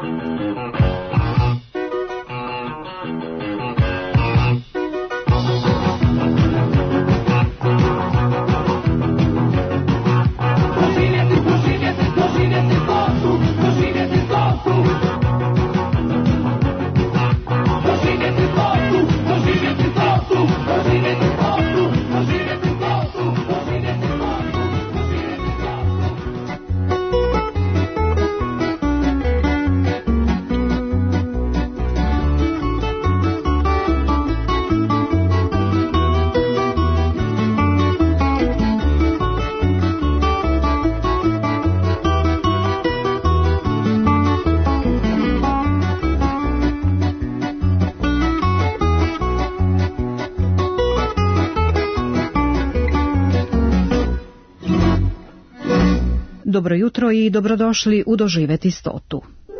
Dobro jutro i dobrodošli u Doživeti 100.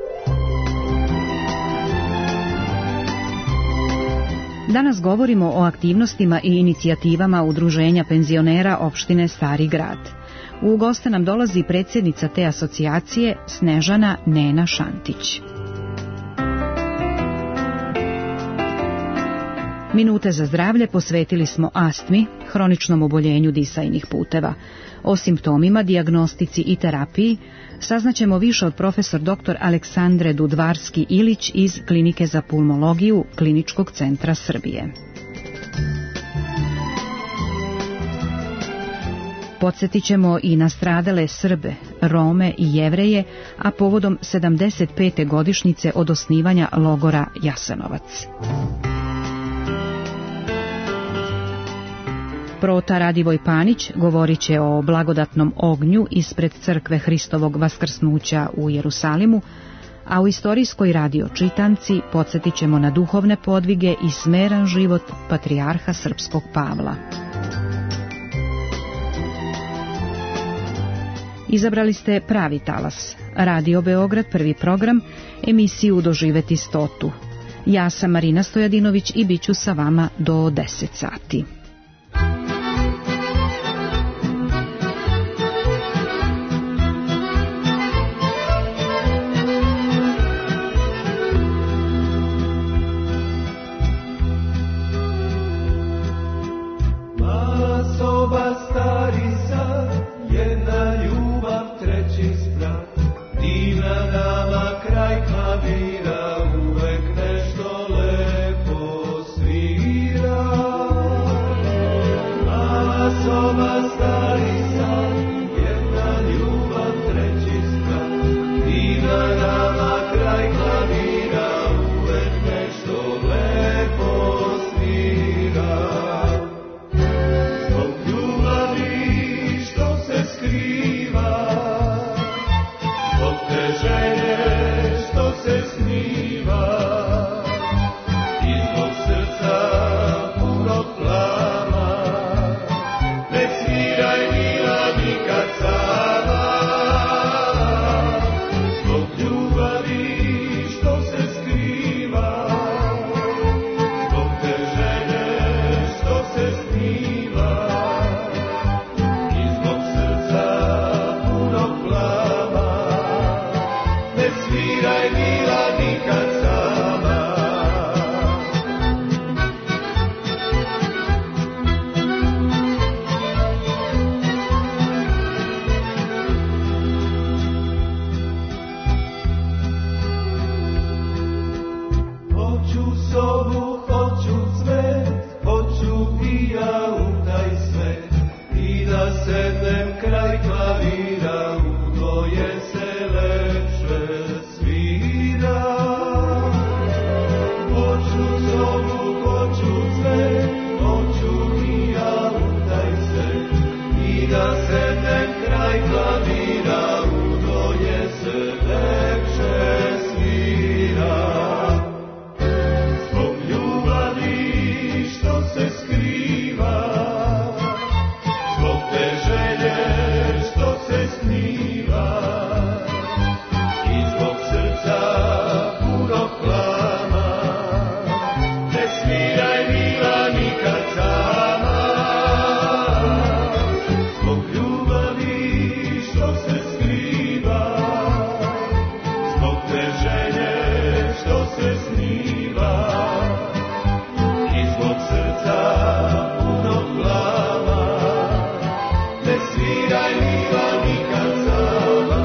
Danas govorimo o aktivnostima i inicijativama Udruženja penzionera opštine Stari Grad. U goste nam dolazi predsjednica te asocijacije Snežana Nena Šantić. Minute za zdravlje posvetili smo astmi, hroničnom oboljenju disajnih puteva. O simptomima, dijagnostici i terapiji saznaćemo više od profesor dr. Aleksandre Dudvarski-Ilić iz Klinike za pulmologiju Kliničkog centra Srbije. Podsjetit ćemo i na stradale Srbe, Rome i Jevreje, a povodom 75. godišnjice od osnivanja logora Jasenovac. Prota Radivoj Panić govorit će o blagodatnom ognju ispred crkve Hristovog vaskrsnuća u Jerusalimu, a u istorijskoj radio čitanci podsjetit ćemo na duhovne podvige i smeran život patrijarha srpskog Pavla. Izabrali ste pravi talas. Radio Beograd, prvi program, emisiju Doživeti 100. Ja sam Marina Stojadinović i bit ću sa vama do 10 sati. Zbog što se sniva, izbog srca punog plava, ne sviraj mila nikad sama,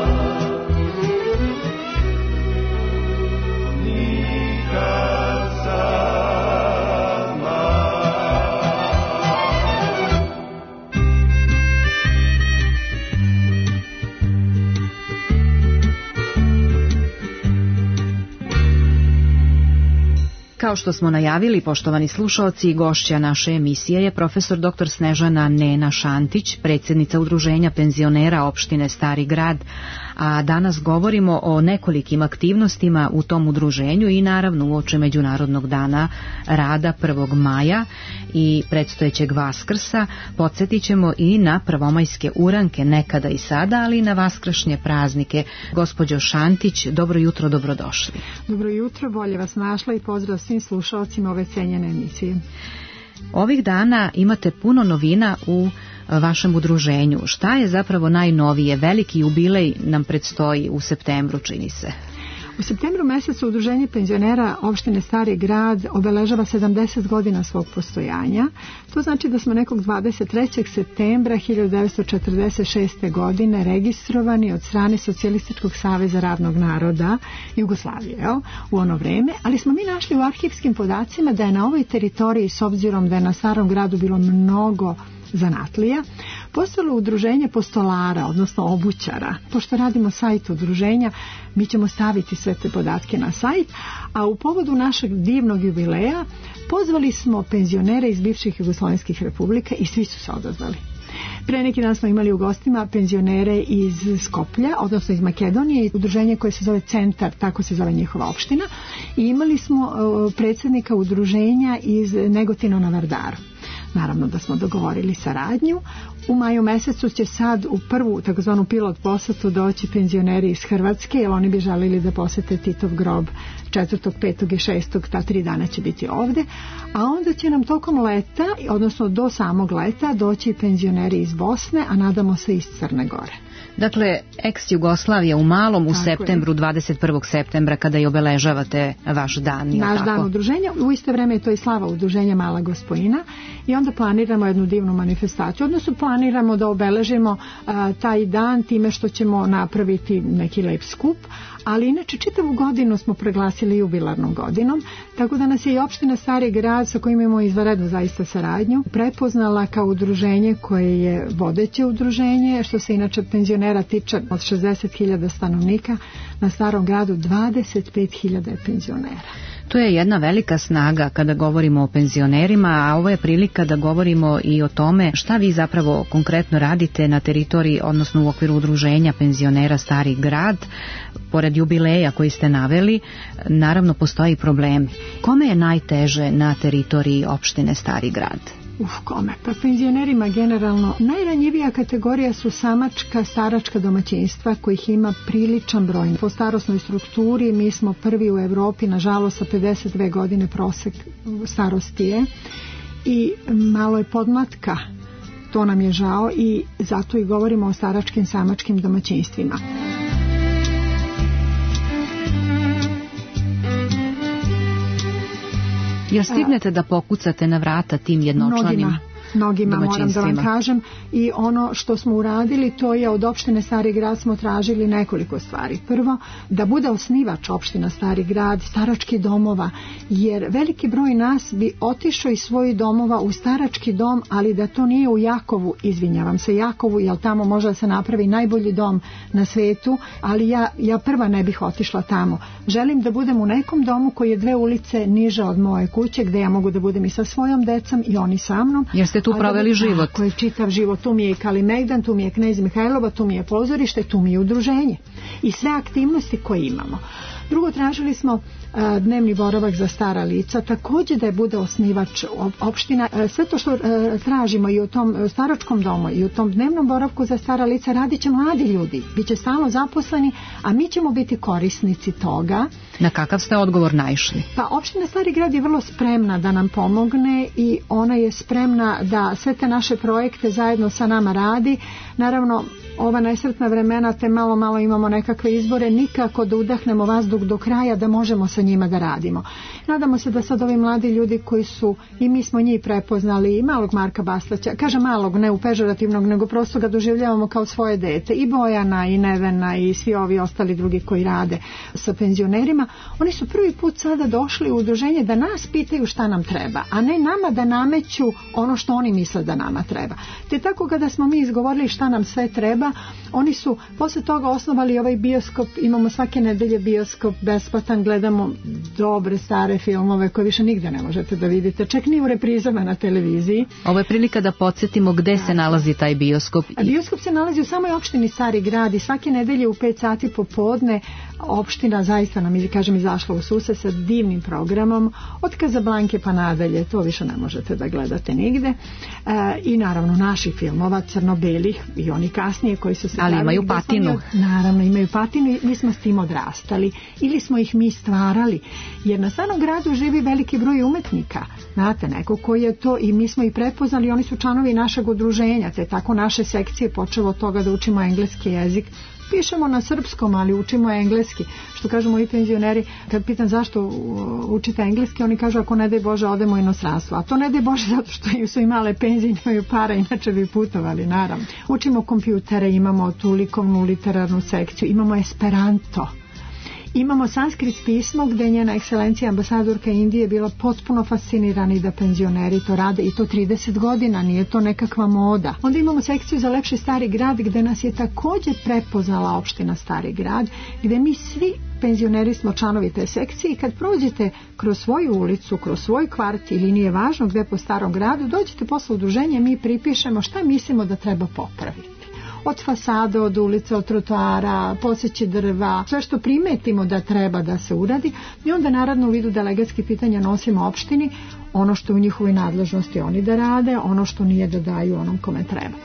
nikad sama. Kao što smo najavili, poštovani slušaoci, gošća naše emisije je profesor dr. Snežana Nena Šantić, predsjednica Udruženja penzionera opštine Stari Grad, a danas govorimo o nekolikim aktivnostima u tom udruženju i naravno uoči Međunarodnog dana rada 1. maja i predstojećeg Vaskrsa. Podsjetit ćemo i na prvomajske uranke nekada i sada, ali i na vaskršnje praznike. Gospođo Šantić, dobro jutro, dobrodošli. Dobro jutro, bolje vas našla i pozdrav svim slušalcima ove cenjene emisije. Ovih dana imate puno novina u vašem udruženju. Šta je zapravo najnovije? Veliki jubilej nam predstoji u septembru, čini se. U septembru mjesecu Udruženje penzionera opštine Stari Grad obeležava 70 godina svog postojanja. To znači da smo nekog 23. septembra 1946. godine registrovani od strane Socijalističkog saveza ravnog naroda Jugoslavije u ono vrijeme, ali smo mi našli u arhivskim podacima da je na ovoj teritoriji, s obzirom da je na Starom Gradu bilo mnogo zanatlija, postojalo udruženje postolara, odnosno obućara. Pošto radimo sajt udruženja, mi ćemo staviti sve te podatke na sajt, a u povodu našeg divnog jubileja pozvali smo penzionere iz bivših jugoslavenskih republika i svi su se odazvali. Pre neki dan smo imali u gostima penzionere iz Skoplja, odnosno iz Makedonije, udruženje koje se zove Centar, tako se zove njihova opština, i imali smo predsjednika udruženja iz Negotina na Vardaru. Naravno da smo dogovorili saradnju. U maju mjesecu će sad u prvu takozvanu pilot posjetu doći penzioneri iz Hrvatske, jer oni bi želili da posjete Titov grob 4., 5. i 6. Ta 3 dana će biti ovdje, a onda će nam tokom leta, odnosno do samog leta, doći penzioneri iz Bosne, a nadamo se iz Crne Gore. Dakle, ex-Jugoslavija u malom u tako septembru, je. 21. septembra, kada i obeležavate vaš dan. Naš dan udruženja, u isto vrijeme je to i slava udruženja Mala Gospojina, i onda planiramo jednu divnu manifestaciju, odnosno planiramo da obeležimo taj dan time što ćemo napraviti neki lep skup, ali inače čitavu godinu smo proglasili jubilarnom godinom, tako da nas je i opština Stari Grad, sa kojim imamo izvanrednu zaista saradnju, prepoznala kao udruženje koje je vodeće udruženje, što se inače penzionera tiče. Od 60.000 stanovnika na Starom Gradu 25.000 je penzionera. To je jedna velika snaga kada govorimo o penzionerima, a ovo je prilika da govorimo i o tome šta vi zapravo konkretno radite na teritoriji, odnosno u okviru udruženja penzionera Stari Grad. Pored jubileja koji ste naveli, naravno postoji problemi. Kome je najteže na teritoriji opštine Stari Grad? Kome? Pa penzionerima generalno najranjivija kategorija su samačka, staračka domaćinstva, kojih ima priličan broj. Po starosnoj strukturi mi smo prvi u Europi, nažalost sa 52 godine prosek starosti je, i malo je podmlatka. To nam je žao i zato i govorimo o staračkim, samačkim domaćinstvima. Jel stignete da pokucate na vrata tim jednočlanim mnogima, moram da vam kažem, i ono što smo uradili, to je od opštine Stari Grad smo tražili nekoliko stvari. Prvo, da bude osnivač opština Stari Grad starački domova, jer veliki broj nas bi otišao iz svojih domova u starački dom, ali da to nije u Jakovu, izvinjavam se Jakovu, jer tamo može da se napravi najbolji dom na svetu, ali ja prva ne bih otišla tamo. Želim da budem u nekom domu koji je 2 ulice niže od moje kuće, gde ja mogu da budem i sa svojom decom i oni sa mnom. Jer ste tu proveli život. Tako je, čitav život. Tu mi je i Kalimegdan, tu mi je Knez Mihajlova, tu mi je pozorište, tu mi je udruženje. I sve aktivnosti koje imamo. Drugo, tražili smo dnevni boravak za stara lica, također da je bude osnivač opština. Sve to što tražimo i u tom staračkom domu i u tom dnevnom boravku za stara lica radit će mladi ljudi, bit će stalno zaposleni, a mi ćemo biti korisnici toga. Na kakav ste odgovor naišli? Pa opština Stari Grad je vrlo spremna da nam pomogne i ona je spremna da sve te naše projekte zajedno sa nama radi. Naravno, ova nesretna vremena, te malo imamo nekakve izbore, nikako da udahnemo vazduh do kraja da možemo sa njima da radimo. Nadamo se da sad ovi mladi ljudi koji su, i mi smo njih prepoznali, i malog Marka Bastaća, kažem malog, ne u pežorativnog, nego prosto ga doživljavamo kao svoje dete, i Bojana i Nevena i svi ovi ostali drugi koji rade sa penzionerima, oni su prvi put sada došli u udruženje da nas pitaju šta nam treba, a ne nama da nameću ono što oni misle da nama treba. Te tako kada smo mi izgovorili šta nam sve treba, oni su posle toga osnovali ovaj bioskop, imamo svake nedelje bioskop besplatan, gledamo dobre stare filmove koje više nigde ne možete da vidite, čak ni u reprizama na televiziji. Ovo je prilika da podsjetimo gde se nalazi taj bioskop. A bioskop se nalazi u samoj opštini Stari Grad i svake nedelje u 5 sati popodne opština zaista nam, kažem, izašla u susret sa divnim programom od Kazablanke pa nadalje, to više ne možete da gledate nigde. I naravno naših filmova crno-belih i oni kasnije koji su se ali imaju patinu. Naravno imaju patinu i mi smo s tim odrastali ili smo ih mi stvarali, jer na Starom Gradu živi veliki broj umetnika, znate, neko koji je to, i mi smo ih prepoznali, oni su članovi našeg udruženja, te tako naše sekcije počelo od toga da učimo engleski jezik. Pišemo na srpskom, ali učimo engleski. Što kažu moji penzioneri, kad pitam zašto učite engleski, oni kažu ako ne daj Bože odemo u inostranstvo. A to ne daj Bože zato što su i male penzije, imaju para, inače bi putovali, naravno. Učimo kompjutere, imamo tu likovnu literarnu sekciju, imamo Esperanto. Imamo sanskrit pismo gde je njena ekscelencija ambasadorka Indije bila potpuno fascinirana i da penzioneri to rade, i to 30 godina, nije to nekakva moda. Onda imamo sekciju za lepši Stari Grad gde nas je također prepoznala opština Stari Grad, gde mi svi penzioneri smo članovi te sekcije i kad prođete kroz svoju ulicu, kroz svoj kvart ili nije važno gde po Starom Gradu, dođete posle udruženja, mi pripišemo šta mislimo da treba popraviti. Od fasade, od ulice, od trotoara, poseći drva, sve što primetimo da treba da se uradi, i onda naravno u vidu delegatskih pitanja nosimo opštini ono što u njihovoj nadležnosti oni da rade, ono što nije da daju onom kome treba.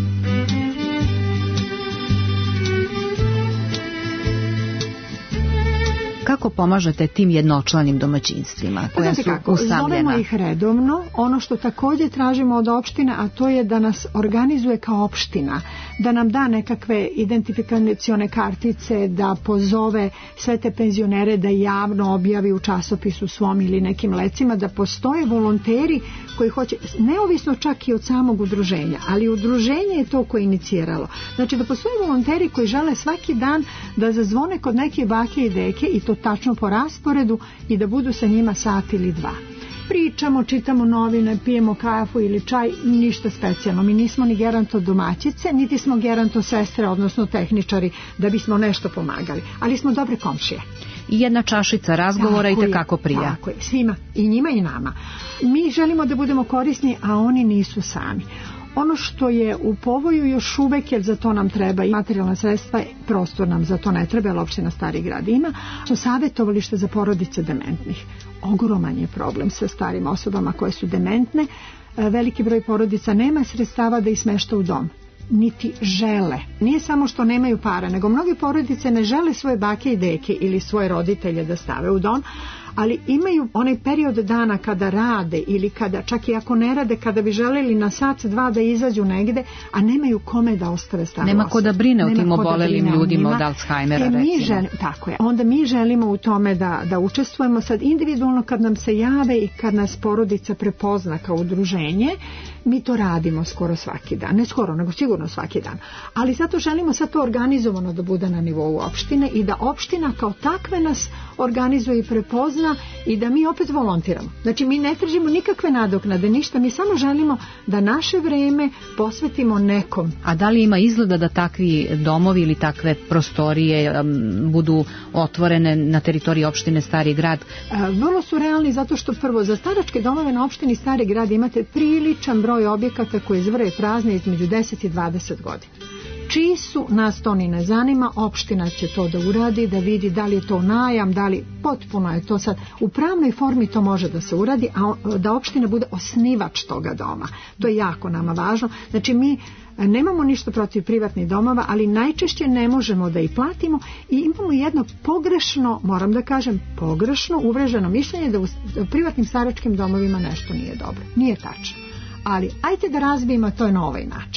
Kako pomažete tim jednočlanim domaćinstvima koja su usamljena? Zovemo ih redovno. Ono što također tražimo od opštine, a to je da nas organizuje kao opština, da nam da nekakve identifikacione kartice, da pozove sve te penzionere da javno objavi u časopisu svom ili nekim lecima, da postoje volonteri koji hoće, neovisno čak i od samog udruženja, ali udruženje je to koje je iniciralo. Znači da postoje volonteri koji žele svaki dan da zazvone kod neke bake i deke, i to tačno po rasporedu, i da budu sa njima sat ili dva. Pričamo, čitamo novine, pijemo kafu ili čaj, ništa specijalno. Mi nismo ni geranto domaćice, niti smo geranto sestre, odnosno tehničari, da bismo nešto pomagali, ali smo dobre komšije. I jedna čašica razgovora i tekako prija. Tako je, svima, i njima i nama. Mi želimo da budemo korisni, a oni nisu sami. Ono što je u povoju još uvek, jer za to nam treba i materijalna sredstva, prostor nam za to ne treba, jer opština Stari Grad ima, su savjetovalište za porodice dementnih. Ogroman je problem sa starim osobama koje su dementne. Veliki broj porodica nema sredstava da ih smešta u dom, niti žele. Nije samo što nemaju para, nego mnoge porodice ne žele svoje bake i deke ili svoje roditelje da stave u dom, ali imaju onaj period dana kada rade ili kada, čak i ako ne rade, kada bi želeli na sat, dva da izađu negde, a nemaju kome da ostave staru osobu. Nema ko da brine o tim obolelim ljudima od Alzheimera, recimo. Tako je. Onda mi želimo u tome da učestvujemo sad individualno kad nam se jave i kad nas porodica prepozna kao udruženje. Mi to radimo skoro svaki dan, ne skoro, nego sigurno svaki dan, ali zato želimo sad to organizovano da bude na nivou opštine i da opština kao takve nas organizuje i prepozna i da mi opet volontiramo. Znači mi ne tražimo nikakve nadoknade, ništa, mi samo želimo da naše vreme posvetimo nekom. A da li ima izgleda da takvi domovi ili takve prostorije budu otvorene na teritoriji opštine Stari Grad? Vrlo su realni, zato što prvo za staračke domove na opštini Stari Grad imate priličan broj objekata koji izvraju prazne između 10 i 20 godina. Čiji su, nas to ni ne zanima, opština će to da uradi, da vidi da li je to najam, da li, potpuno je to sad, u pravnoj formi to može da se uradi, a da opština bude osnivač toga doma. To je jako nama važno. Znači mi nemamo ništa protiv privatnih domova, ali najčešće ne možemo da ih platimo i imamo jedno pogrešno, moram da kažem, pogrešno uvreženo mišljenje da u privatnim staračkim domovima nešto nije dobro. Nije tačno. Ali ajte da razbijemo to na ovaj način.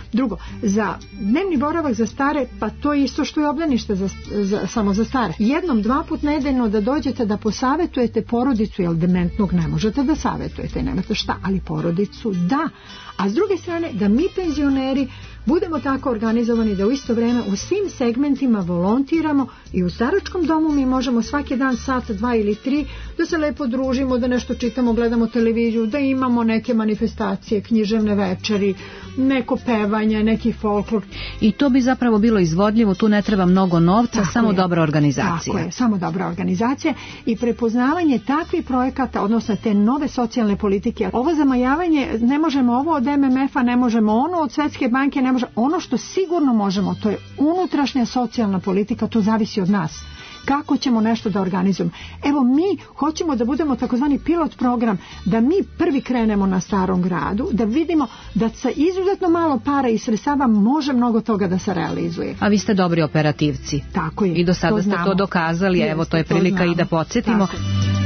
Drugo, za dnevni boravak za stare, pa to je isto što je obdanište samo za stare. Jednom, 2 puta nedeljno da dođete da posavetujete porodicu, jer dementnog ne možete da savetujete, nemate šta, ali porodicu da. A s druge strane, da mi penzioneri budemo tako organizovani da u isto vrijeme u svim segmentima volontiramo i u staračkom domu mi možemo svaki dan sat, 2 ili 3 da se lepo družimo, da nešto čitamo, gledamo televiziju, da imamo neke manifestacije, književne večeri, neko pevanje, neki folklor. I to bi zapravo bilo izvodljivo, tu ne treba mnogo novca, tako samo je. Dobra organizacija. Tako je, samo dobra organizacija i prepoznavanje takvih projekata, odnosno te nove socijalne politike. Ovo zamajavanje, ne možemo ovo od MMF-a, ne možemo ono od Svjetske banke, ne možemo. Ono što sigurno možemo, to je unutrašnja socijalna politika, to zavisi od nas. Kako ćemo nešto da organizujemo? Evo, mi hoćemo da budemo takozvani pilot program, da mi prvi krenemo na Starom gradu, da vidimo da sa izuzetno malo para i sredstava može mnogo toga da se realizuje. A vi ste dobri operativci. Tako je. I do sada ste to dokazali, jeste, evo to je prilika i da podsjetimo. Tako.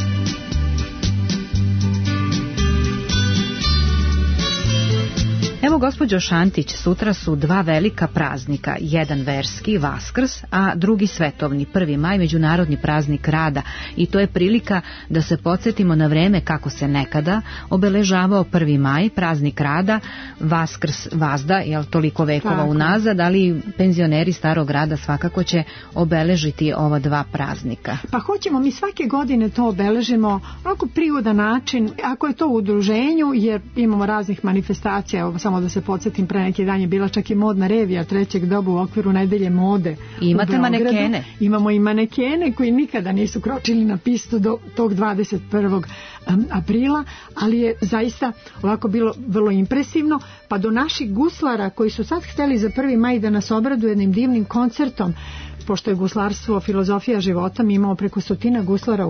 Evo, gospođo Šantić, sutra su 2 velika praznika, jedan verski, Vaskrs, a drugi svetovni, 1. maj, međunarodni praznik rada, i to je prilika da se podsjetimo na vreme kako se nekada obeležavao 1. maj, praznik rada, Vaskrs vazda, jel toliko vekova tako unazad, ali penzioneri Starog grada svakako će obeležiti ova 2 praznika. Pa hoćemo, mi svake godine to obeležimo onako prigodan način, ako je to u udruženju, jer imamo raznih manifestacija, evo samo da se podsjetim, pre neki dan je bila čak i modna revija 3. doba u okviru nedelje mode. I imate manekene. Imamo i manekene koji nikada nisu kročili na pistu do tog 21. aprila, ali je zaista ovako bilo vrlo impresivno, pa do naših guslara koji su sad htjeli za 1. maj da nas obraduju jednim divnim koncertom, pošto je guslarstvo filozofija života, mi imamo preko 100 guslara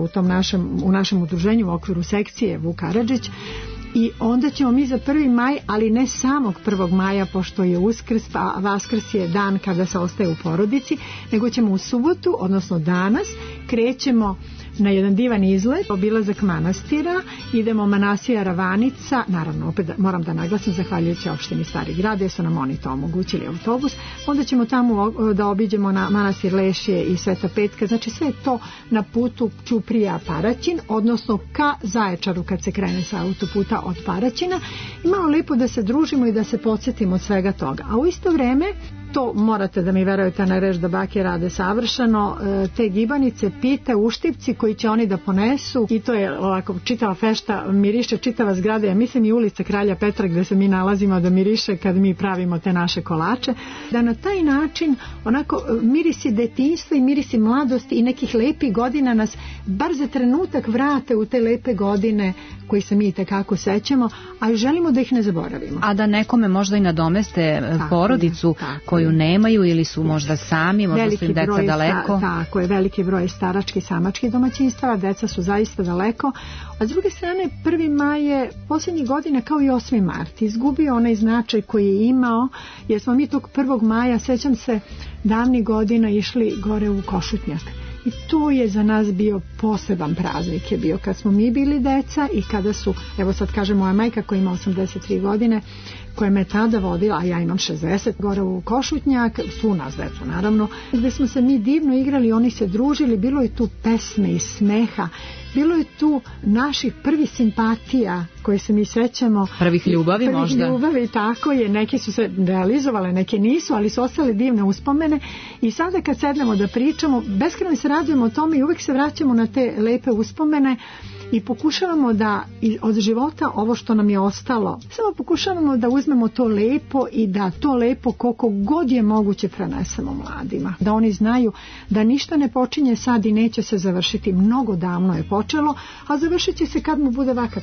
u našem udruženju u okviru sekcije Vuk Karadžić. I onda ćemo mi za 1. maj, ali ne samog 1. maja, pošto je Uskrs, pa Vaskrs je dan kada se ostaje u porodici, nego ćemo u subotu, odnosno danas, krećemo na jedan divan izlet, obilazak manastira, idemo manastira Ravanica, naravno opet moram da naglasim, zahvaljujući opštini Stari grad, jer su nam oni to omogućili autobus, onda ćemo tamo da obiđemo na manastir Lešje i Sveta Petka, znači sve to na putu Ćuprija Paraćin, odnosno ka Zaječaru kad se krene sa autoputa od Paraćina, i malo lepo da se družimo i da se podsjetimo od svega toga. A u isto vreme, to morate da mi verujete na reč da bake rade savršeno, te gibanice, pite, uštipci koji će oni da ponesu, i to je ovako čitava fešta, miriše čitava zgrada, ja mislim i ulica Kralja Petra gde se mi nalazimo da miriše kad mi pravimo te naše kolače, da na taj način onako mirisi detinjstva i mirisi mladosti i nekih lepih godina nas bar za trenutak vrate u te lepe godine koji se mi tekako sećamo, a želimo da ih ne zaboravimo. A da nekome možda i nadomeste porodicu koju nemaju ili su možda sami, možda veliki su im deca daleko. Tako je, veliki broj staračkih i samačkih domaćinstava, deca su zaista daleko. A s druge strane, 1. maj je posljednjih godina kao i 8. mart izgubio onaj značaj koji je imao, jer smo mi tog 1. maja, sećam se, davnih godina išli gore u Košutnjak. I to je za nas bio poseban praznik, je bio kad smo mi bili deca i kada su, evo sad kaže moja majka koja ima 83 godine, koja me tada vodila, a ja imam 60, gore u Košutnjak, su nas decu naravno, gdje smo se mi divno igrali, oni se družili, bilo je tu pesme i smeha, bilo je tu naših prvih simpatija koje se mi sećamo. Prvih ljubavi možda. Prvih ljubavi, tako je, neke su se realizovale, neke nisu, ali su ostale divne uspomene i sada kad sednemo da pričamo, beskrajno se radujemo o tome i uvek se vraćamo na te lepe uspomene i pokušavamo da od života ovo što nam je ostalo, samo pokušavamo da uzmemo to lepo i da to lepo koliko god je moguće prenesemo mladima. Da oni znaju da ništa ne počinje sad i neće se završiti, mnogo davno je počelo, a završit će se kad mu bude vakat.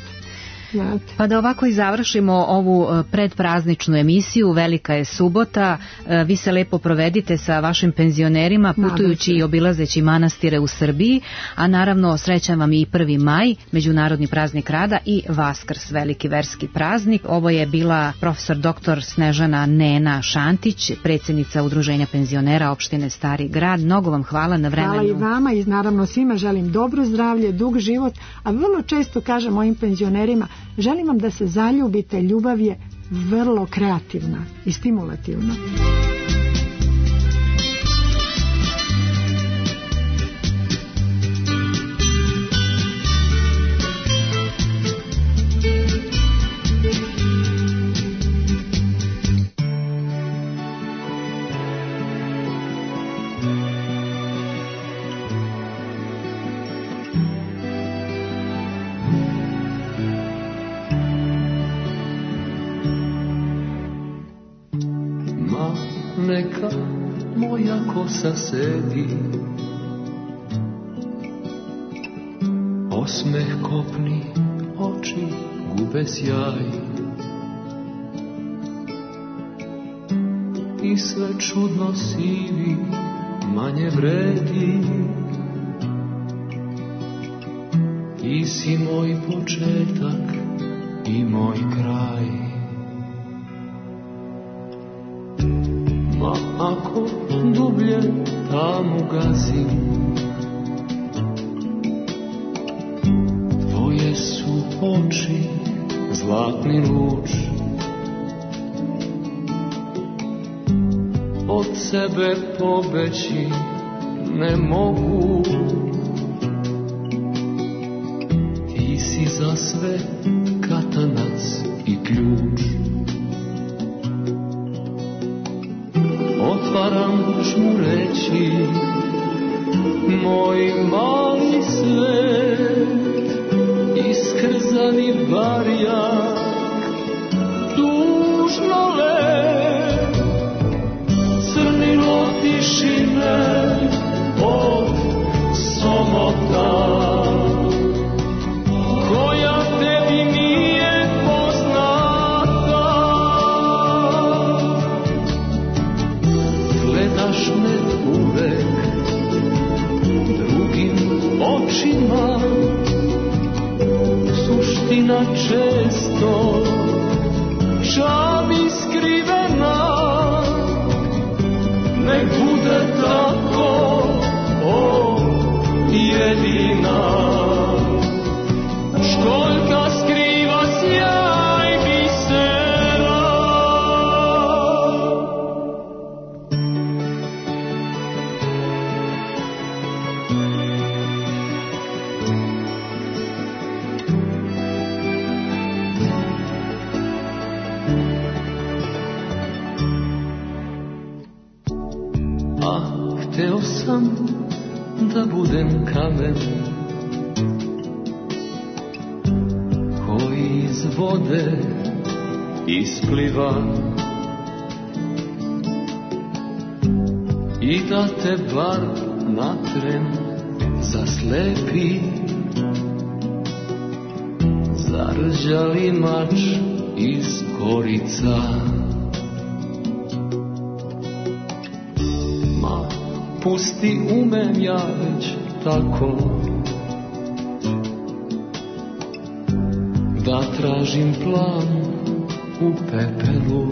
Pa da ovako i završimo ovu predprazničnu emisiju, velika je subota, vi se lepo provedite sa vašim penzionerima putujući i obilazeći manastire u Srbiji, a naravno srećan vam i 1. maj, međunarodni praznik rada, i Vaskrs, veliki verski praznik. Ovo je bila profesor dr. Snežana Nena Šantić, predsjednica Udruženja penzionera opštine Stari grad. Mnogo vam hvala na vremenu. Hvala i vama i naravno svima želim dobro zdravlje, dug život, a vrlo često kažem mojim penzionerima, želim vam da se zaljubite, ljubav je vrlo kreativna i stimulativna. Neka moja kosa sedi, osmeh kopni, oči gube sjaj i sve čudno sivi manje vredi. Ti si moj početak i moj kraj. Ma ako dublje tamo gazim, tvoje su oči zlatni luč. Od sebe pobeći ne mogu. Ti si za sve katanac i ključ. Otvaram žmureći moj mali svet, iskrzani barjak, tužno let, crnilo tišine od somota, koja tebi nije poznata. Gledaš me uvek drugim očima, suština često čabi skrivena. Nek bude tako, o jedina, školjka skriva sjaj bisera. Hteo sam da budem kamen koji iz vode ispliva i da te bar na tren zaslepi. Zarđali mač iz korica, pusti, umem ja već tako da tražim plan u pepelu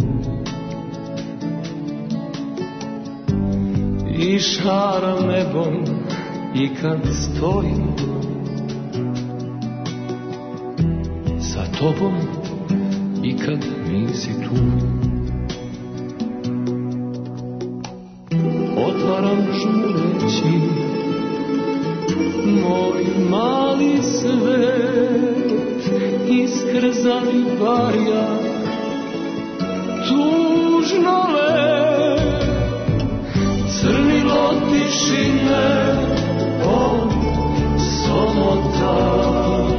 i šaram nebom i kad stojim sa tobom i kad nisi tu. Otvaram žmureći moj mali svet, iskrzani barjak, tužno let, crnilo tišine od somota,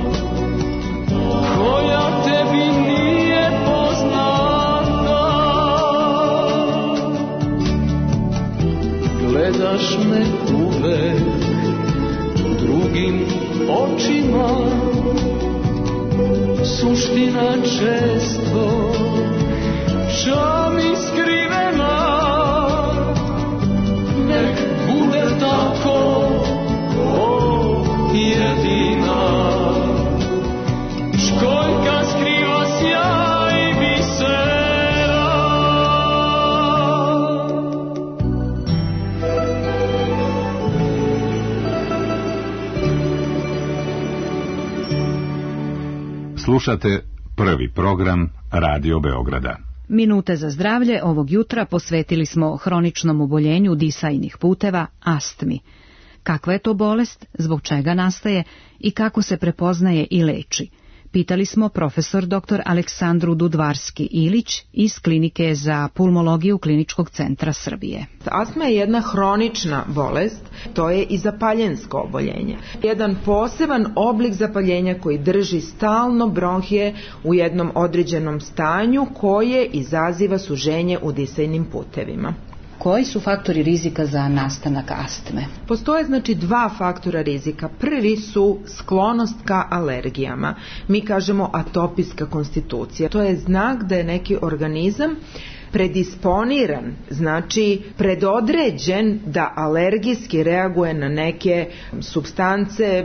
koja tebi nije poznata. Gledaš me uvek drugim očima, suština često čami skrivena. Nek bude tako, o jedina, školjka skriva sjaj bisera. Slušate Prvi program Radio Beograda. Minute za zdravlje ovog jutra posvetili smo hroničnom oboljenju disajnih puteva, astmi. Kakva je to bolest, zbog čega nastaje i kako se prepoznaje i leči? Pitali smo profesor dr. Aleksandru Dudvarski-Ilić iz Klinike za pulmologiju Kliničkog centra Srbije. Astma je jedna hronična bolest, to je i zapaljensko oboljenje. Jedan poseban oblik zapaljenja koji drži stalno bronhije u jednom određenom stanju koje izaziva suženje u disajnim putevima. Koji su faktori rizika za nastanak astme? Postoje dva faktora rizika. Prvi su sklonost ka alergijama. Mi kažemo atopijska konstitucija. To je znak da je neki organizam predisponiran, znači predodređen da alergijski reaguje na neke supstance,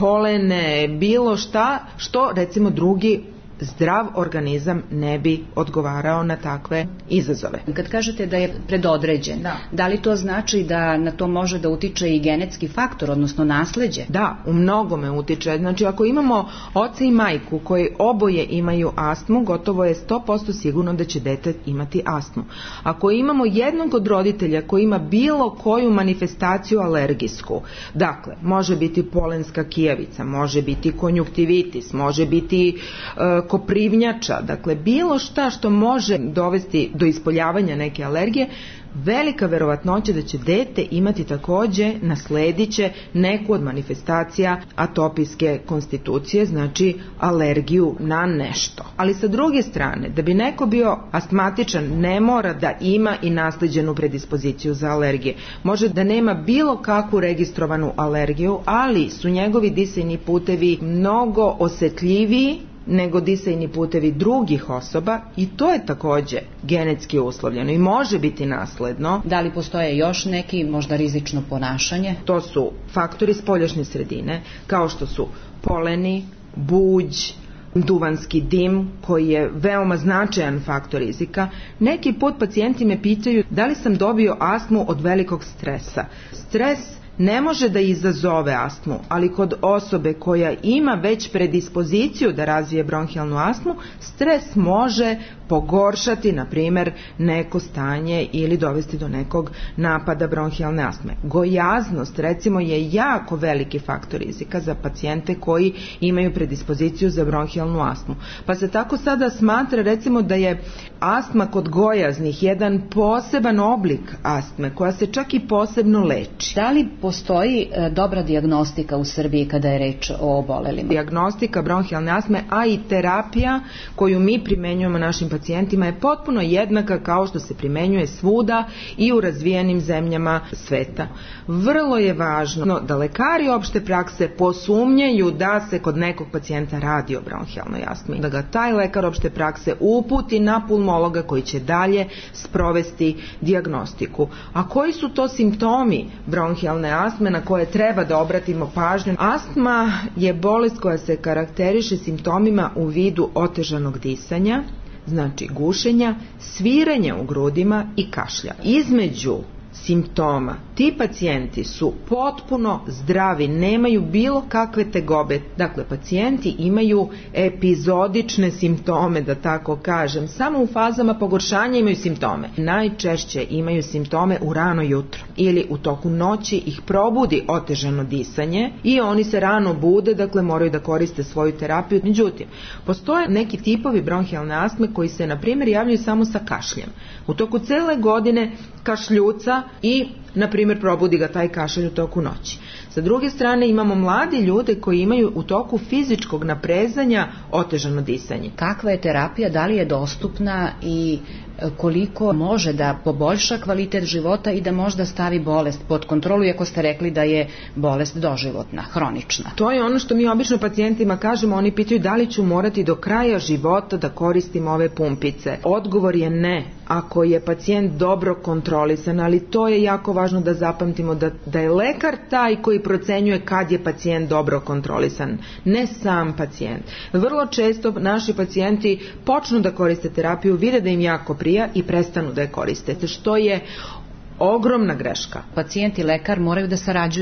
polene, bilo šta, što recimo drugi zdrav organizam ne bi odgovarao na takve izazove. Kad kažete da je predodređen, da li to znači da na to može da utiče i genetski faktor, odnosno nasleđe? Da, u mnogome utiče. Znači ako imamo oca i majku koji oboje imaju astmu, gotovo je 100% sigurno da će dete imati astmu. Ako imamo jednog od roditelja koji ima bilo koju manifestaciju alergijsku, dakle, može biti polenska kijavica, može biti konjuktivitis, može biti koprivnjača, dakle bilo šta što može dovesti do ispoljavanja neke alergije, velika verovatnoća da će dete imati takođe naslediće neku od manifestacija atopijske konstitucije, znači alergiju na nešto. Ali sa druge strane, da bi neko bio astmatičan, ne mora da ima i nasleđenu predispoziciju za alergije. Može da nema bilo kakvu registrovanu alergiju, ali su njegovi disajni putevi mnogo osetljiviji nego disajni putevi drugih osoba i to je takođe genetski uslovljeno i može biti nasledno. Da li postoje još neki možda rizično ponašanje? To su faktori spoljašnje sredine, kao što su poleni, buđ, duvanski dim koji je veoma značajan faktor rizika. Neki put pacijenti me pitaju da li sam dobio astmu od velikog stresa. Stres ne može da izazove astmu, ali kod osobe koja ima već predispoziciju da razvije bronhijalnu astmu, stres može pogoršati, na primjer, neko stanje ili dovesti do nekog napada bronhijalne astme. Gojaznost, recimo, je jako veliki faktor rizika za pacijente koji imaju predispoziciju za bronhijalnu astmu. Pa se tako sada smatra, recimo, da je astma kod gojaznih jedan poseban oblik astme koja se čak i posebno leči. Da li postoji dobra dijagnostika u Srbiji kada je reč o obolelima? Dijagnostika bronhijalne astme, a i terapija koju mi primenjujemo našim pacijentima je potpuno jednaka kao što se primenjuje svuda i u razvijenim zemljama sveta. Vrlo je važno da lekari opšte prakse posumnjaju da se kod nekog pacijenta radi o bronhijalnoj astmi, da ga taj lekar opšte prakse uputi na pulmologa koji će dalje sprovesti dijagnostiku. A koji su to simptomi bronhijalne astme na koje treba da obratimo pažnju? Astma je bolest koja se karakteriše simptomima u vidu otežanog disanja, znači gušenja, sviranja u grudima i kašlja. Između simptoma ti pacijenti su potpuno zdravi, nemaju bilo kakve tegobe. Dakle, pacijenti imaju epizodične simptome, da tako kažem. Samo u fazama pogoršanja imaju simptome. Najčešće imaju simptome u rano jutro ili u toku noći ih probudi otežano disanje i oni se rano bude, dakle moraju da koriste svoju terapiju. Međutim, postoje neki tipovi bronhijalne astme koji se, na primjer, javljaju samo sa kašljem. U toku cele godine kašljuca i, na primjer, probudi ga taj kašalj u toku noći. Sa druge strane imamo mladi ljude koji imaju u toku fizičkog naprezanja otežano disanje. Kakva je terapija, da li je dostupna i koliko može da poboljša kvalitet života i da možda stavi bolest pod kontrolu, iako ste rekli da je bolest doživotna, hronična? To je ono što mi obično pacijentima kažemo, oni pitaju da li ću morati do kraja života da koristim ove pumpice. Odgovor je ne, ako je pacijent dobro kontrolisan, ali to je jako važno da zapamtimo da je lekar taj koji procenjuje kad je pacijent dobro kontrolisan, ne sam pacijent. Vrlo često naši pacijenti počnu da koriste terapiju, vide da im jako prija i prestanu da je koriste, što je ogromna greška. Pacijent i lekar moraju da sarađuju.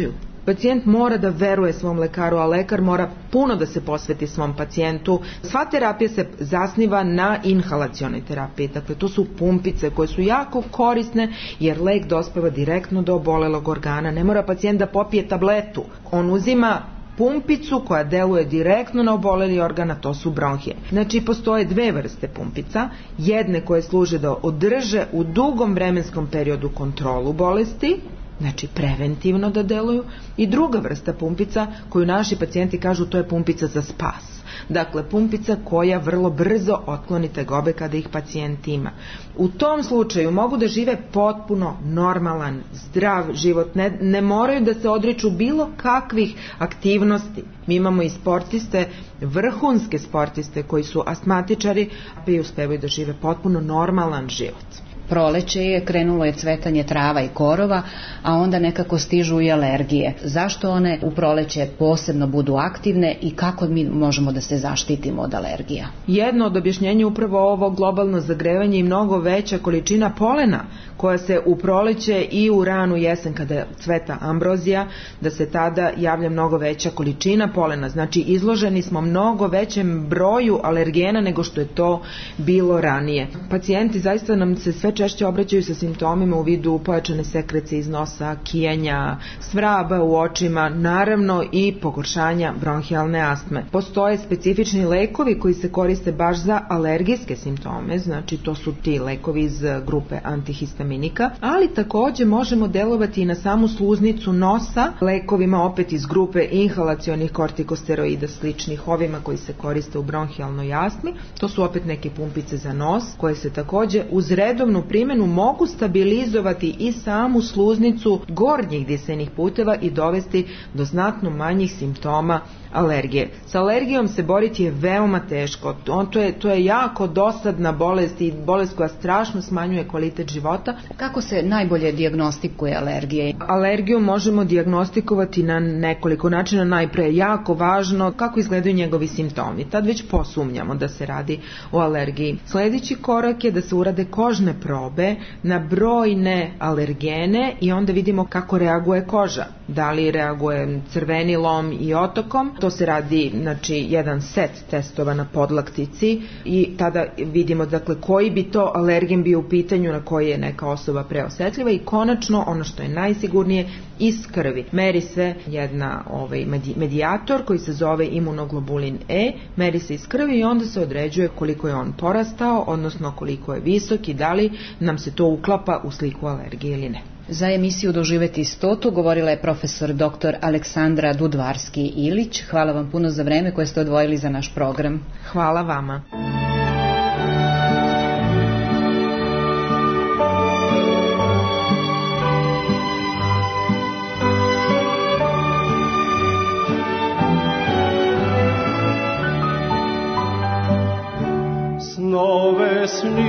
Pacijent mora da veruje svom lekaru, a lekar mora puno da se posveti svom pacijentu. Sva terapija se zasniva na inhalacionoj terapiji, dakle to su pumpice koje su jako korisne jer lek dospeva direktno do obolelog organa. Ne mora pacijent da popije tabletu, on uzima pumpicu koja deluje direktno na oboleli organ, a to su bronhije. Znači postoje dve vrste pumpica, jedne koje služe da održe u dugom vremenskom periodu kontrolu bolesti, znači preventivno da deluju, i druga vrsta pumpica koju naši pacijenti kažu to je pumpica za spas. Dakle, pumpica koja vrlo brzo otkloni tegobe kada ih pacijent ima. U tom slučaju mogu da žive potpuno normalan, zdrav život, ne moraju da se odriču bilo kakvih aktivnosti. Mi imamo i sportiste, vrhunske sportiste koji su astmatičari, pa i uspevaju da žive potpuno normalan život. Proleće je, krenulo je cvetanje trava i korova, a onda nekako stižu i alergije. Zašto one u proleće posebno budu aktivne i kako mi možemo da se zaštitimo od alergija? Jedno od objašnjenja je upravo ovo globalno zagrevanje i mnogo veća količina polena koja se u proleće i u ranu jesen kada cveta ambrozija, da se tada javlja mnogo veća količina polena. Znači izloženi smo mnogo većem broju alergena nego što je to bilo ranije. Pacijenti zaista nam se sve češće obraćaju sa simptomima u vidu pojačane sekrecije iz nosa, kijanja, svraba u očima, naravno i pogoršanja bronhijalne astme. Postoje specifični lekovi koji se koriste baš za alergijske simptome, znači to su ti lekovi iz grupe antihistaminika, ali takođe možemo delovati i na samu sluznicu nosa lekovima opet iz grupe inhalacionih kortikosteroida sličnih ovima koji se koriste u bronhijalnoj astmi. To su opet neke pumpice za nos koje se takođe uz redovnu primjenu mogu stabilizovati i samu sluznicu gornjih disajnih puteva i dovesti do znatno manjih simptoma alergije. Sa alergijom se boriti je veoma teško. To je jako dosadna bolest i bolest koja strašno smanjuje kvalitet života. Kako se najbolje dijagnostikuje alergije? Alergiju možemo dijagnostikovati na nekoliko načina. Najpre jako važno kako izgledaju njegovi simptomi. Tad već posumnjamo da se radi o alergiji. Sljedeći korak je da se urade kožne probe na brojne alergene i onda vidimo kako reaguje koža. Da li reaguje crvenilom i otokom. To se radi, znači, jedan set testova na podlaktici i tada vidimo, dakle, koji bi to alergen bio u pitanju na koji je neka osoba preosetljiva i konačno, ono što je najsigurnije, iz krvi. Meri se jedna medijator koji se zove imunoglobulin E, meri se iz krvi i onda se određuje koliko je on porastao, odnosno koliko je visok i da li nam se to uklapa u sliku alergije ili ne. Za emisiju Doživeti 100 govorila je profesor dr. Aleksandra Dudvarski-Ilić. Hvala vam puno za vreme koje ste odvojili za naš program. Hvala vama. Snove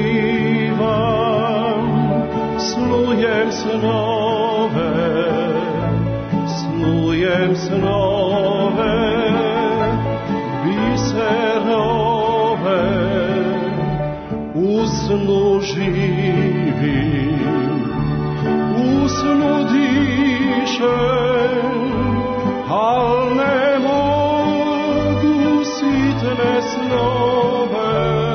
snivam, snujem snove, snujem snove, biserove, u snu živim, u snu dišem, al ne mogu sitne snove.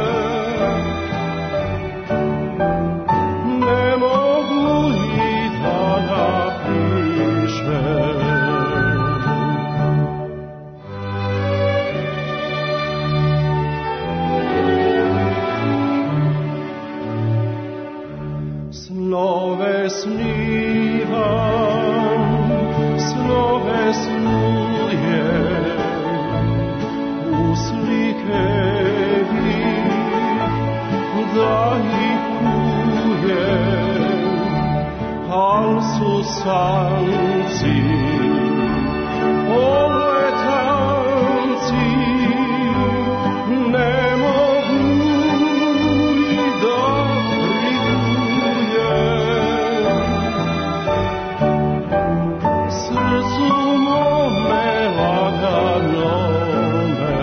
Snove snivam, snove snujem, u slike ih da ih kujem, al su sanci, oletanci, ne mogu i da srcu mome laganome.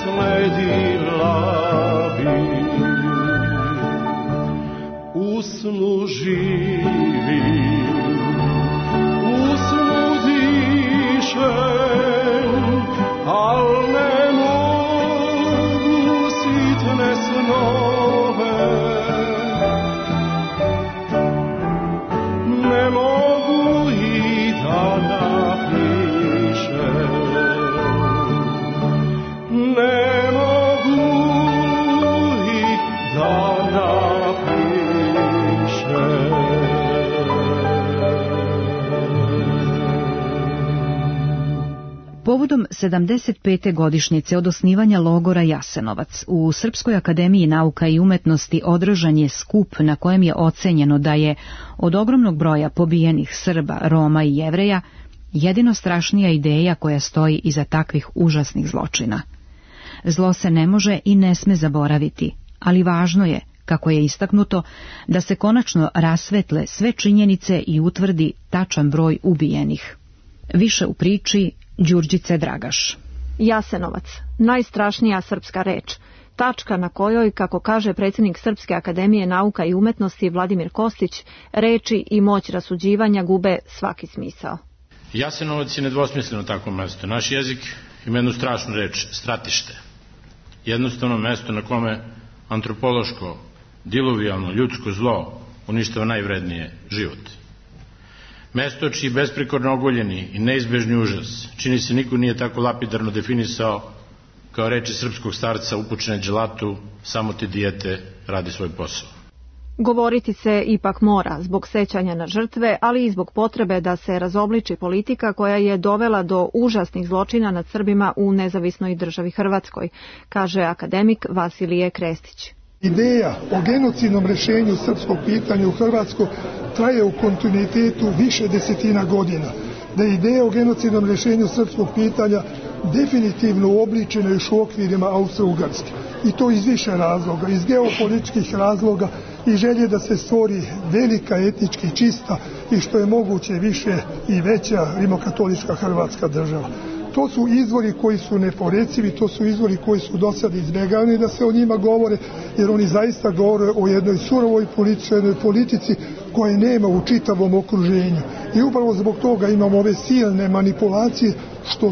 sledila bi. U snu živim, u snu dišem, al ne mogu sitne snove, ne mogu i da napišem, ne mogu i da napišem. Povodom 75. godišnjice od osnivanja logora Jasenovac u Srpskoj akademiji nauka i umetnosti održan je skup na kojem je ocenjeno da je od ogromnog broja pobijenih Srba, Roma i Jevreja jedino strašnija ideja koja stoji iza takvih užasnih zločina. Zlo se ne može i ne sme zaboraviti, ali važno je, kako je istaknuto, da se konačno rasvetle sve činjenice i utvrdi tačan broj ubijenih. Više u priči Đurđice Dragaš. Jasenovac, najstrašnija srpska reč, tačka na kojoj, kako kaže predsjednik Srpske akademije nauka i umetnosti Vladimir Kostić, reči i moć rasuđivanja gube svaki smisao. Jasenovac je nedvosmisleno takvo mesto. Naš jezik ima jednu strašnu reč, stratište. Jednostavno mesto na kome antropološko, diluvijalno, ljudsko zlo uništava najvrednije, život. Mesto čiji besprekorno ogoljeni i neizbežni užas, čini se niko nije tako lapidarno definisao kao reči srpskog starca upućene dželatu, samo ti dijete radi svoj posao. Govoriti se ipak mora zbog sećanja na žrtve, ali i zbog potrebe da se razobliči politika koja je dovela do užasnih zločina nad Srbima u nezavisnoj državi Hrvatskoj, kaže akademik Vasilije Krestić. Ideja o genocidnom rješenju srpskog pitanja u Hrvatskoj traje u kontinuitetu više desetina godina. Da je ideja o genocidnom rješenju srpskog pitanja definitivno uobličena još u okvirima Austro-Ugarske. I to iz više razloga, iz geopolitičkih razloga i želje da se stvori velika, etnički čista i što je moguće više i veća rimokatolička Hrvatska država. To su izvori koji su neporecivi, to su izvori koji su do sada izbjegavani da se o njima govore, jer oni zaista govore o jednoj surovoj politici koje nema u čitavom okruženju. I upravo zbog toga imamo ove silne manipulacije što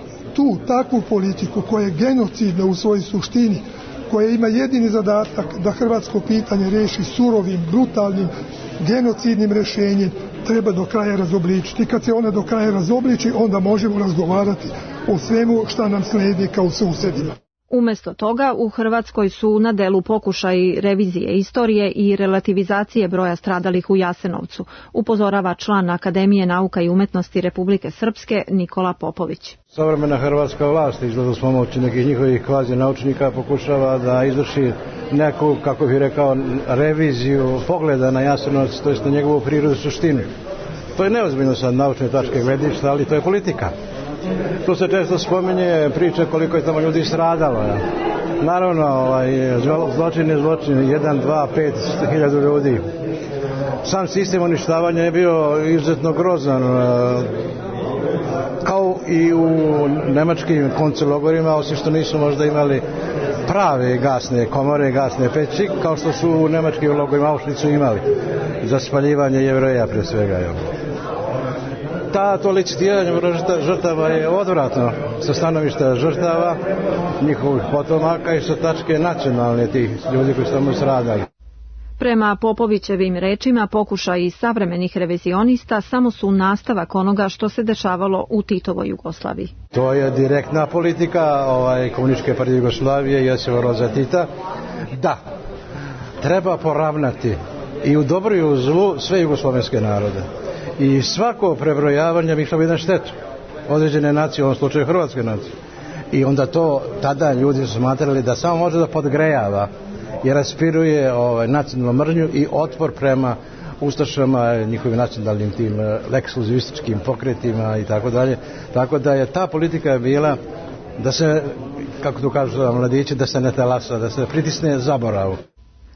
takvu politiku koja je genocidna u svojoj suštini, koja ima jedini zadatak da hrvatsko pitanje riješi surovim, brutalnim, genocidnim rješenjem, treba do kraja razobličiti. Kad se ona do kraja razobliči, onda možemo razgovarati o svemu šta nam slijedi kao susjedima. Umjesto toga, u Hrvatskoj su na delu pokušaji revizije istorije i relativizacije broja stradalih u Jasenovcu, upozorava član Akademije nauka i umetnosti Republike Srpske Nikola Popović. Savremena hrvatska vlast, izgleda s pomoći nekih njihovih kvazi naučnika, pokušava da izvrši neku, kako bih rekao, reviziju pogleda na Jasenovac, to jest na njegovu prirodu i suštinu. To je neozbiljno sa naučne tačke gledišta, ali to je politika. Tu se često spominje priča koliko je tamo ljudi stradalo. Ja. Naravno, zločin je zločin, 1, 2, 5 hiljada ljudi. Sam sistem uništavanja je bio izuzetno grozan. Kao i u nemačkim koncentrologorima, osim što nisu možda imali prave gasne komore, gasne peći, kao što su u nemačkim logorima Auschwitzu imali za spaljivanje Jevreja pre svega. Ja. To licitiranje žrtava je odvratno sa stanovišta žrtava, njihovih potomaka i sa tačke nacionalne tih ljudi koji su tamo stradali. Prema Popovićevim rečima, pokušaji savremenih revizionista samo su nastavak onoga što se dešavalo u Titovoj Jugoslaviji. To je direktna politika komunističke partije Jugoslavije, Josipa Broza Tita. Da, treba poravnati i u dobru i u zlu sve jugoslovenske narode. I svako prebrojavanje bi išlo bi na štetu određene nacije, u ovom slučaju hrvatske nacije. I onda tada ljudi su smatrali da samo može da podgrejava i raspiruje nacionalnu mržnju i otpor prema ustašama, njihovim nacionalnim tim ekskluzivističkim pokretima i tako dalje. Tako da je ta politika bila da se, kako tu kažu mladići, da se ne talasa, da se pritisne zaboravu.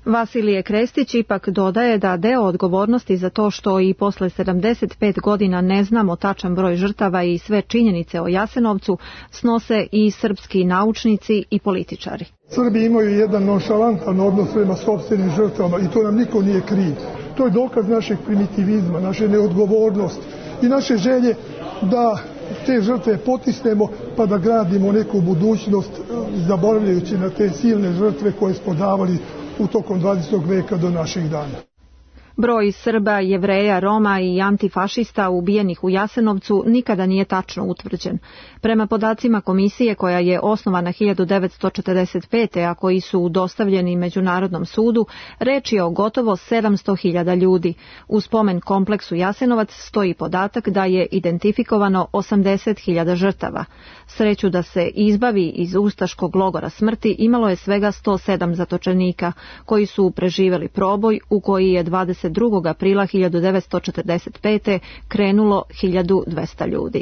Vasilije Krestić ipak dodaje da deo odgovornosti za to što i posle 75 godina ne znamo tačan broj žrtava i sve činjenice o Jasenovcu snose i srpski naučnici i političari. Srbi imaju jedan nonšalantan odnos prema sopstvenim žrtvama i to nam niko nije kriv. To je dokaz našeg primitivizma, naše neodgovornosti i naše želje da te žrtve potisnemo pa da gradimo neku budućnost zaboravljajući na te silne žrtve koje smo davali u tokom 20. veka do naših dana. Broj Srba, Jevreja, Roma i antifašista ubijenih u Jasenovcu nikada nije tačno utvrđen. Prema podacima komisije koja je osnovana 1945. a koji su dostavljeni Međunarodnom sudu, reč je o gotovo 700.000 ljudi. U spomen kompleksu Jasenovac stoji podatak da je identifikovano 80.000 žrtava. Sreću da se izbavi iz ustaškog logora smrti imalo je svega 107 zatočenika, koji su preživjeli proboj u koji je 22. aprila 1945. krenulo 1200 ljudi.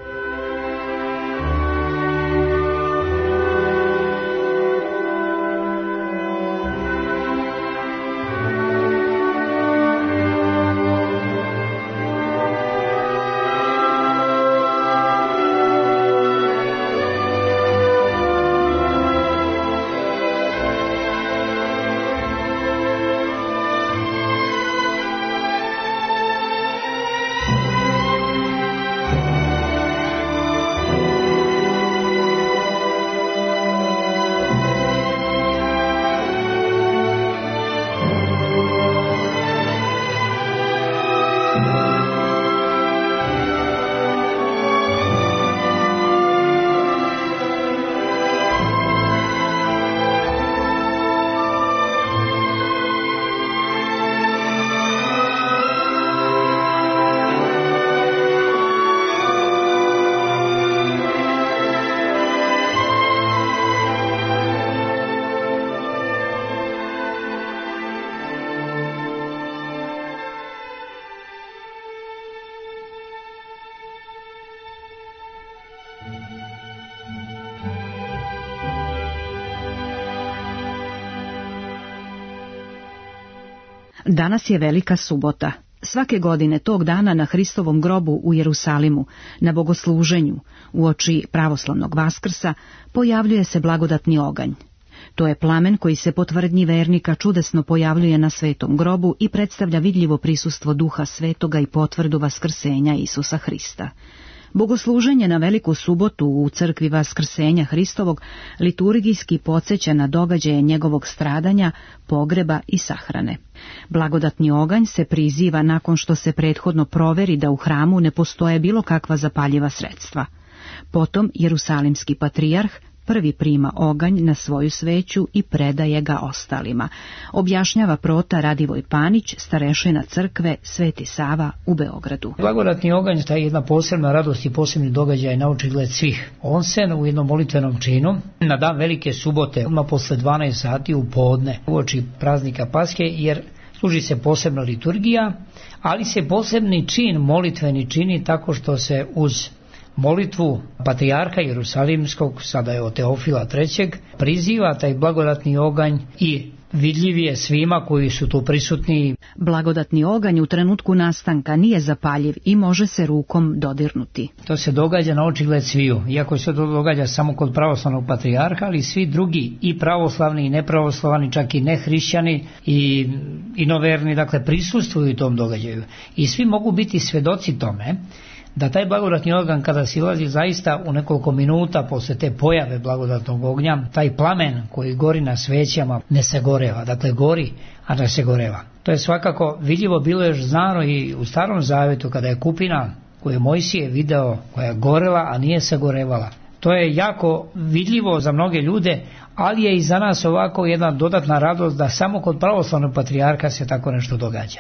Danas je Velika subota. Svake godine tog dana na Hristovom grobu u Jerusalimu, na bogosluženju, uoči pravoslavnog Vaskrsa, pojavljuje se blagodatni oganj. To je plamen koji se po tvrdnji vernika čudesno pojavljuje na svetom grobu i predstavlja vidljivo prisustvo Duha Svetoga i potvrdu vaskrsenja Isusa Hrista. Bogosluženje na Veliku subotu u crkvi Vaskrsenja Hristovog liturgijski podsjeća na događaje njegovog stradanja, pogreba i sahrane. Blagodatni oganj se priziva nakon što se prethodno proveri da u hramu ne postoje bilo kakva zapaljiva sredstva. Potom Jerusalimski patrijarh prvi prima oganj na svoju sveću i predaje ga ostalima, objašnjava prota Radivoj Panić, starešina crkve Sveti Sava u Beogradu. Blagodatni oganj je jedna posebna radost i posebni događaj na očigled svih. On se u jednom molitvenom činu na dan Velike subote, posle 12 sati u podne, uoči praznika Paske, jer služi se posebna liturgija, ali se posebni čin molitveni čini tako što se uz molitvu patrijarha Jerusalimskog, sada je od Teofila III, priziva taj blagodatni oganj i vidljiv je svima koji su tu prisutni. Blagodatni oganj u trenutku nastanka nije zapaljiv i može se rukom dodirnuti. To se događa na očigled sviju, iako se to događa samo kod pravoslavnog patrijarha, ali svi drugi, i pravoslavni i nepravoslavni, čak i nehrišćani i inoverni, dakle prisustvuju tom događaju. I svi mogu biti svedoci tome da taj blagodatni oganj kada silazi zaista u nekoliko minuta posle te pojave blagodatnog ognja, taj plamen koji gori na svećama ne se goreva, dakle gori, a ne se goreva. To je svakako vidljivo bilo još znano i u Starom Zavetu kada je kupina koju je Mojsije video, koja je gorela, a nije se gorevala. To je jako vidljivo za mnoge ljude, ali je i za nas ovako jedna dodatna radost da samo kod pravoslavnog patrijarha se tako nešto događa.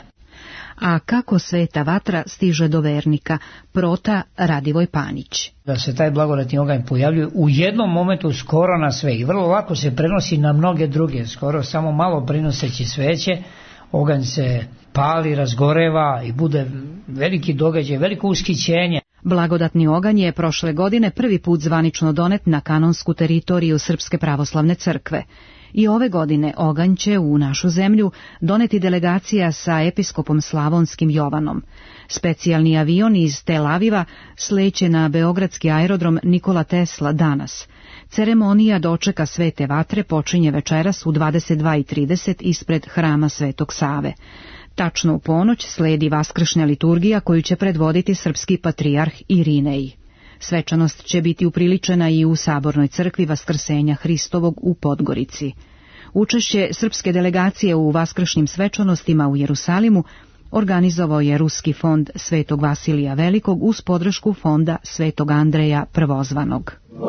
A kako sveta vatra stiže do vernika, prota Radivoj Panić. Da se taj blagodatni oganj pojavljuje u jednom momentu skoro na sve i vrlo lako se prenosi na mnoge druge, skoro samo malo prinoseći sveće, oganj se pali, razgoreva i bude veliki događaj, veliko ushićenje. Blagodatni oganj je prošle godine prvi put zvanično donet na kanonsku teritoriju Srpske pravoslavne crkve. I ove godine oganj će u našu zemlju doneti delegacija sa episkopom Slavonskim Jovanom. Specijalni avion iz Tel Aviva sleće na beogradski aerodrom Nikola Tesla danas. Ceremonija dočeka Svete vatre počinje večeras u 22:30 ispred hrama Svetog Save. Tačno u ponoć sledi vaskršnja liturgija koju će predvoditi srpski patrijarh Irinej. Svečanost će biti upriličena i u Sabornoj crkvi Vaskrsenja Hristovog u Podgorici. Učešće srpske delegacije u vaskršnjim svečanostima u Jerusalimu organizovao je Ruski fond Svetog Vasilija Velikog uz podršku fonda Svetog Andreja Prvozvanog.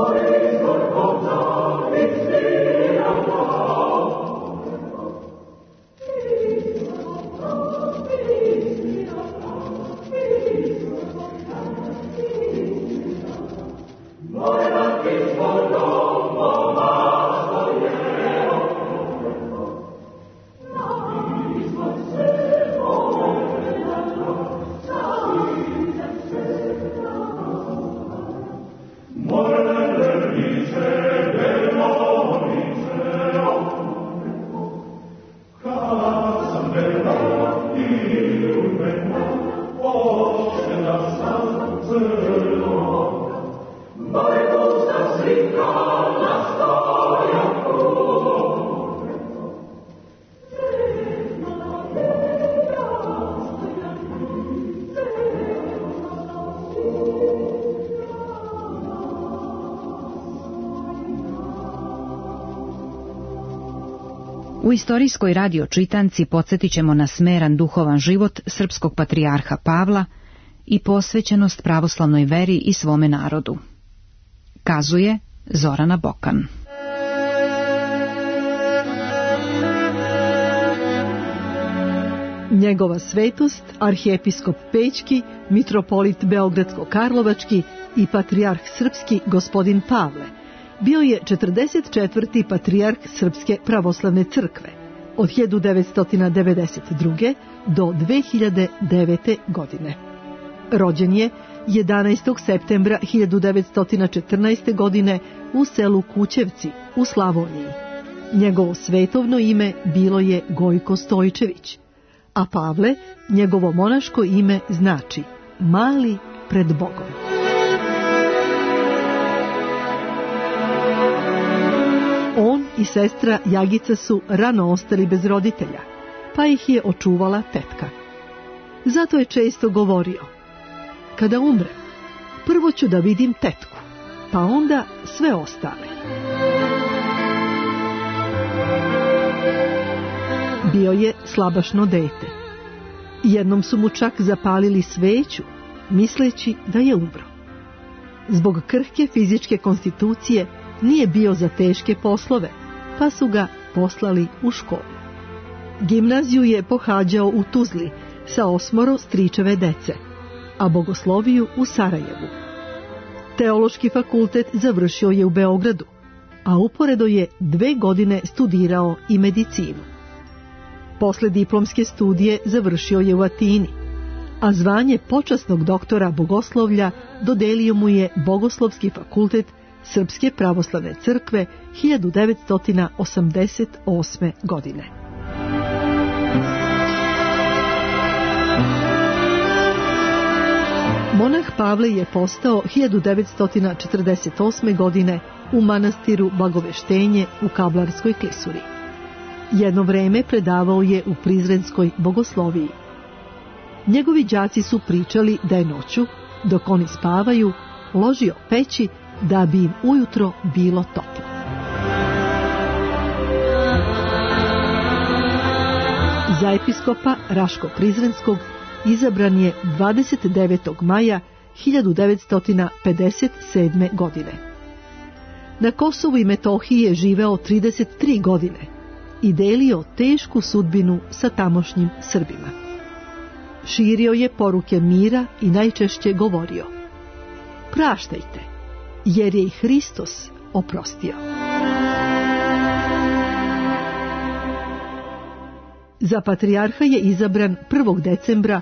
U istorijskoj radio čitanci podsjetit ćemo na smeran duhovan život srpskog patrijarha Pavla i posvećenost pravoslavnoj veri i svome narodu. Kazuje Zorana Bokan. Njegova svetost, arhijepiskop Pećki, mitropolit Beogradsko-Karlovački i patrijarh srpski gospodin Pavle bio je 44. patrijarh Srpske pravoslavne crkve od 1992. do 2009. godine. Rođen je 11. septembra 1914. godine u selu Kućevci u Slavoniji. Njegovo svetovno ime bilo je Gojko Stojčević, a Pavle, njegovo monaško ime znači mali pred Bogom. On i sestra Jagica su rano ostali bez roditelja, pa ih je očuvala tetka. Zato je često govorio: kada umrem, prvo ću da vidim tetku, pa onda sve ostale. Bio je slabašno dete. Jednom su mu čak zapalili sveću, misleći da je umro. Zbog krhke fizičke konstitucije nije bio za teške poslove, pa su ga poslali u školu. Gimnaziju je pohađao u Tuzli sa 8 stričeve dece, a bogosloviju u Sarajevu. Teološki fakultet završio je u Beogradu, a uporedo je 2 godine studirao i medicinu. Posle diplomske studije završio je u Atini, a zvanje počasnog doktora bogoslovlja dodelio mu je Bogoslovski fakultet Srpske pravoslavne crkve 1988. godine. Monah Pavle je postao 1948. godine u manastiru Blagoveštenje u Kablarskoj klisuri. Jedno vreme predavao je u Prizrenskoj bogosloviji. Njegovi đaci su pričali da je noću, dok oni spavaju, ložio peći da bi im ujutro bilo toplo. Za episkopa Raško-Prizrenskog izabran je 29. maja 1957. godine. Na Kosovu i Metohiji je živeo 33 godine i delio tešku sudbinu sa tamošnjim Srbima. Širio je poruke mira i najčešće govorio: praštajte, jer je i Hristos oprostio. Za patrijarha je izabran 1. decembra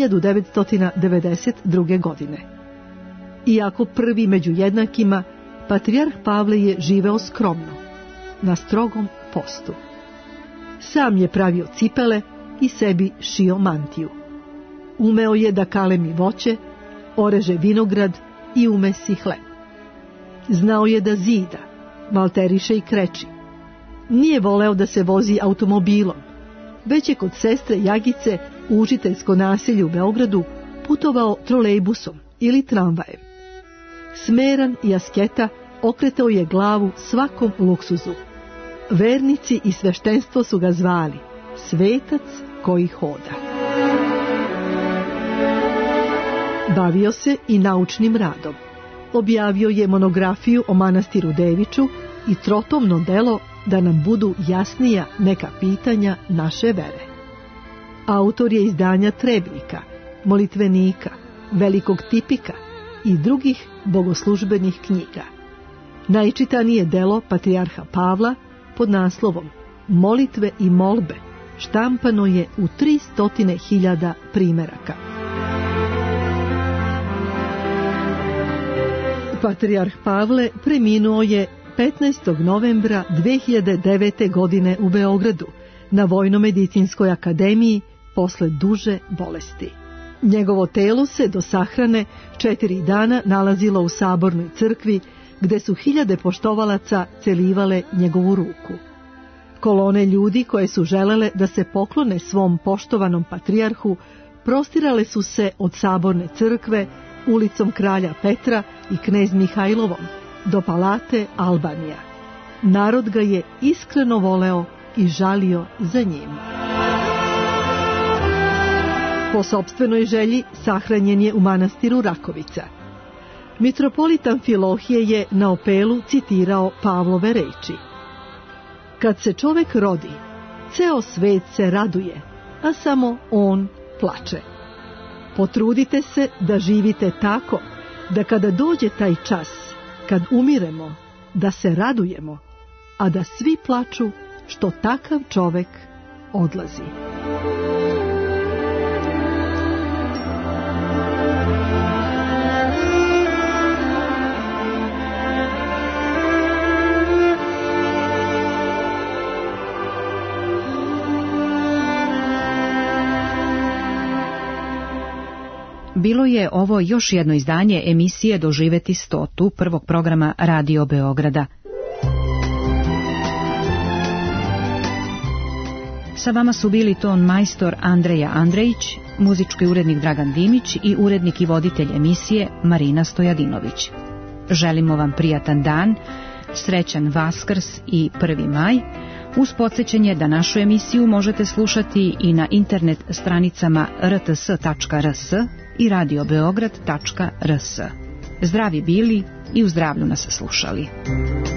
1992. godine. Iako prvi među jednakima, patrijarh Pavle je živeo skromno, na strogom postu. Sam je pravio cipele i sebi šio mantiju. Umeo je da kalemi voće, oreže vinograd i umesi hleb. Znao je da zida, malteriše i kreči. Nije voleo da se vozi automobilom, već je kod sestre Jagice u učiteljsko naselje u Beogradu putovao trolejbusom ili tramvajem. Smeran i asketa okretao je glavu svakom luksuzu. Vernici i sveštenstvo su ga zvali svetac koji hoda. Bavio se i naučnim radom. Objavio je monografiju o manastiru Deviču i trotomno delo Da nam budu jasnija neka pitanja naše vere. Autor je izdanja Trebnika, Molitvenika, Velikog tipika i drugih bogoslužbenih knjiga. Najčitanije delo patrijarha Pavla pod naslovom Molitve i molbe štampano je u 300.000 primeraka. Patrijarh Pavle preminuo je 15. novembra 2009. godine u Beogradu na Vojno-medicinskoj akademiji posle duže bolesti. Njegovo telo se do sahrane 4 dana nalazilo u Sabornoj crkvi, gde su hiljade poštovalaca celivale njegovu ruku. Kolone ljudi koje su želele da se poklone svom poštovanom patrijarhu prostirale su se od Saborne crkve, ulicom Kralja Petra i Knez Mihajlovom do palate Albanija. Narod ga je iskreno voleo i žalio za njim. Po sopstvenoj želji sahranjen je u manastiru Rakovica. Mitropolit Amfilohije je na opelu citirao Pavlove reči: Kad se čovek rodi, ceo svet se raduje, a samo on plače. Potrudite se da živite tako, da kada dođe taj čas, kad umiremo, da se radujemo, a da svi plaču što takav čovek odlazi. Bilo je ovo još jedno izdanje emisije Doživeti 100. prvog programa Radio Beograda. Sa vama su bili ton majstor Andreja Andrejić, muzički urednik Dragan Dimić i urednik i voditelj emisije Marina Stojadinović. Želimo vam prijatan dan, srećan Vaskrs i 1. maj, uz podsjećanje da našu emisiju možete slušati i na internet stranicama rts.rs i radiobeograd.rs. Zdravi bili i u zdravlju nas slušali.